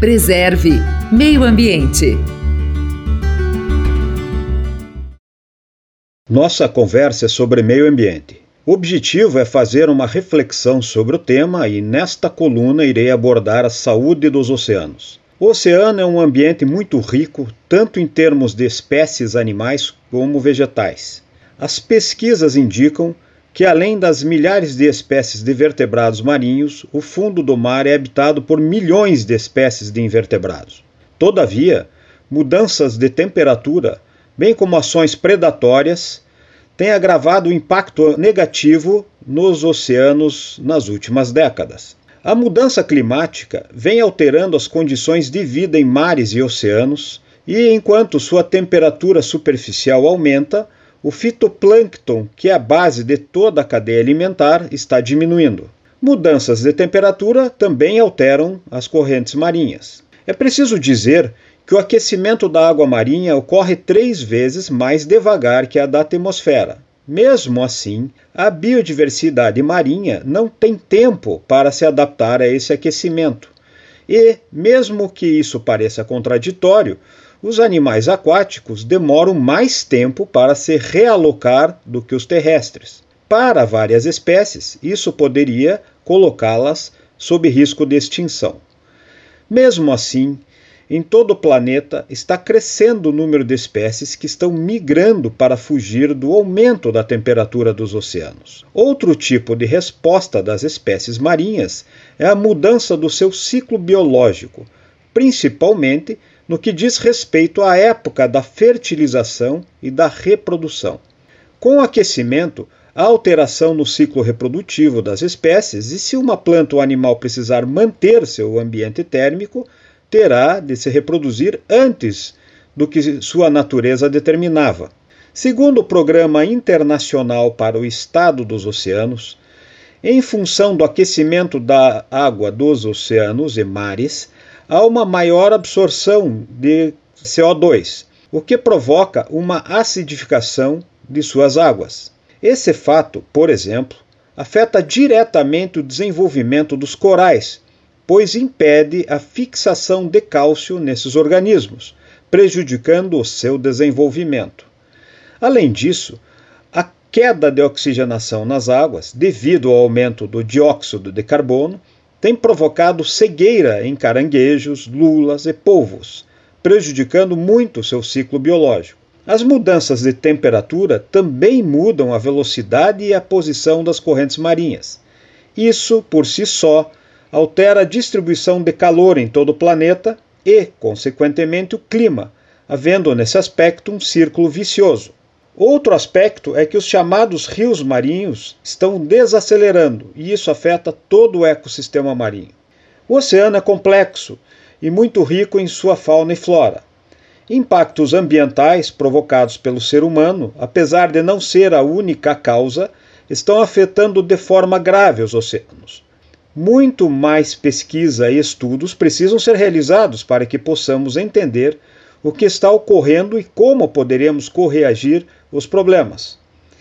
Preserve Meio Ambiente. Nossa conversa é sobre meio ambiente. O objetivo é fazer uma reflexão sobre o tema e nesta coluna irei abordar a saúde dos oceanos. O oceano é um ambiente muito rico, tanto em termos de espécies animais como vegetais. As pesquisas indicam que, além das milhares de espécies de vertebrados marinhos, o fundo do mar é habitado por milhões de espécies de invertebrados. Todavia, mudanças de temperatura, bem como ações predatórias, têm agravado o impacto negativo nos oceanos nas últimas décadas. A mudança climática vem alterando as condições de vida em mares e oceanos, e enquanto sua temperatura superficial aumenta, o fitoplâncton, que é a base de toda a cadeia alimentar, está diminuindo. Mudanças de temperatura também alteram as correntes marinhas. É preciso dizer que o aquecimento da água marinha ocorre 3 vezes mais devagar que a da atmosfera. Mesmo assim, a biodiversidade marinha não tem tempo para se adaptar a esse aquecimento. E, mesmo que isso pareça contraditório, os animais aquáticos demoram mais tempo para se realocar do que os terrestres. Para várias espécies, isso poderia colocá-las sob risco de extinção. Mesmo assim, em todo o planeta está crescendo o número de espécies que estão migrando para fugir do aumento da temperatura dos oceanos. Outro tipo de resposta das espécies marinhas é a mudança do seu ciclo biológico, principalmente no que diz respeito à época da fertilização e da reprodução. Com o aquecimento, há alteração no ciclo reprodutivo das espécies e se uma planta ou animal precisar manter seu ambiente térmico, terá de se reproduzir antes do que sua natureza determinava. Segundo o Programa Internacional para o Estado dos Oceanos, em função do aquecimento da água dos oceanos e mares, há uma maior absorção de CO2, o que provoca uma acidificação de suas águas. Esse fato, por exemplo, afeta diretamente o desenvolvimento dos corais, pois impede a fixação de cálcio nesses organismos, prejudicando o seu desenvolvimento. Além disso, a queda de oxigenação nas águas, devido ao aumento do dióxido de carbono, tem provocado cegueira em caranguejos, lulas e polvos, prejudicando muito seu ciclo biológico. As mudanças de temperatura também mudam a velocidade e a posição das correntes marinhas. Isso, por si só, altera a distribuição de calor em todo o planeta e, consequentemente, o clima, havendo nesse aspecto um círculo vicioso. Outro aspecto é que os chamados rios marinhos estão desacelerando e isso afeta todo o ecossistema marinho. O oceano é complexo e muito rico em sua fauna e flora. Impactos ambientais provocados pelo ser humano, apesar de não ser a única causa, estão afetando de forma grave os oceanos. Muito mais pesquisa e estudos precisam ser realizados para que possamos entender o que está ocorrendo e como poderemos corrigir os problemas.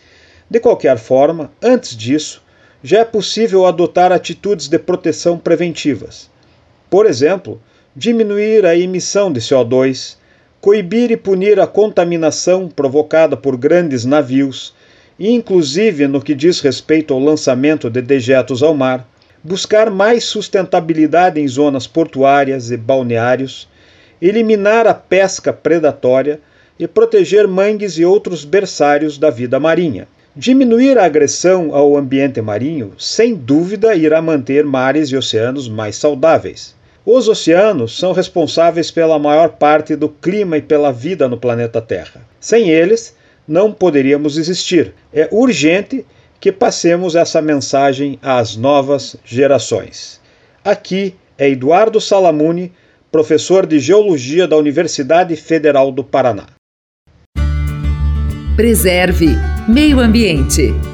De qualquer forma, antes disso, já é possível adotar atitudes de proteção preventivas. Por exemplo, diminuir a emissão de CO2, coibir e punir a contaminação provocada por grandes navios, inclusive no que diz respeito ao lançamento de dejetos ao mar, buscar mais sustentabilidade em zonas portuárias e balneários, eliminar a pesca predatória e proteger mangues e outros berçários da vida marinha. Diminuir a agressão ao ambiente marinho, sem dúvida, irá manter mares e oceanos mais saudáveis. Os oceanos são responsáveis pela maior parte do clima e pela vida no planeta Terra. Sem eles, não poderíamos existir. É urgente que passemos essa mensagem às novas gerações. Aqui é Eduardo Salamuni, professor de Geologia da Universidade Federal do Paraná. Preserve Meio Ambiente.